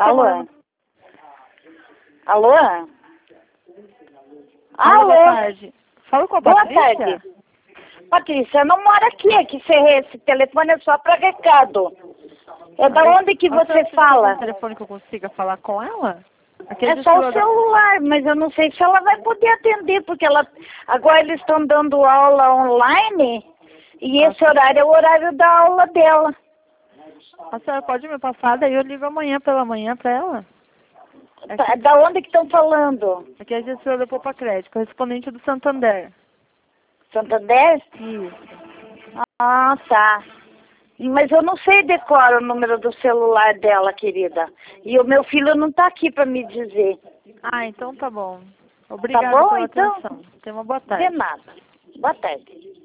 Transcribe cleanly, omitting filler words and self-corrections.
Alô? Alô? Alô, boa Alô? tarde. Fala com a Boa Patrícia? tarde. Patrícia, eu não moro aqui, esse telefone é só para recado. É da onde que você fala? Tem um telefone que eu consiga falar com ela? É só o celular, mas eu não sei se ela vai poder atender, porque agora eles estão dando aula online e esse horário é o horário da aula dela. A senhora pode me passar, daí eu ligo amanhã pela manhã para ela? Da onde que estão falando? Aqui é a gestora da Poupa Crédito, correspondente do Santander. Santander? Isso. Ah, tá. Mas eu não sei decorar o número do celular dela, querida. E o meu filho não está aqui para me dizer. Ah, então tá bom. Obrigada Tá bom, pela então? atenção. Tenha uma boa tarde. De nada. Boa tarde.